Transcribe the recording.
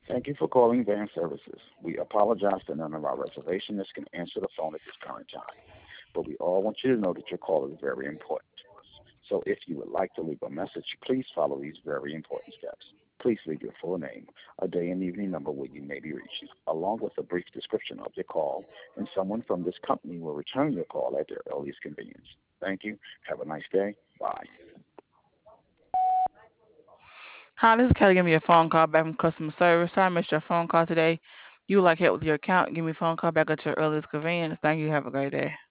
Thank you for calling Van Services. We apologize that none of our reservationists can answer the phone at this current time, but we all want you to know that your call is very important to us. So if you would like to leave a message, please follow these very important steps. Please leave your full name, a day and evening number where you may be reached, along with a brief description of your call, and someone from this company will return your call at their earliest convenience. Thank you. Have a nice day. Bye. Hi, this is Kelly. Give me a phone call back from customer service. Sorry I missed your phone call today. You would like help with your account? Give me a phone call back at your earliest convenience. Thank you. Have a great day.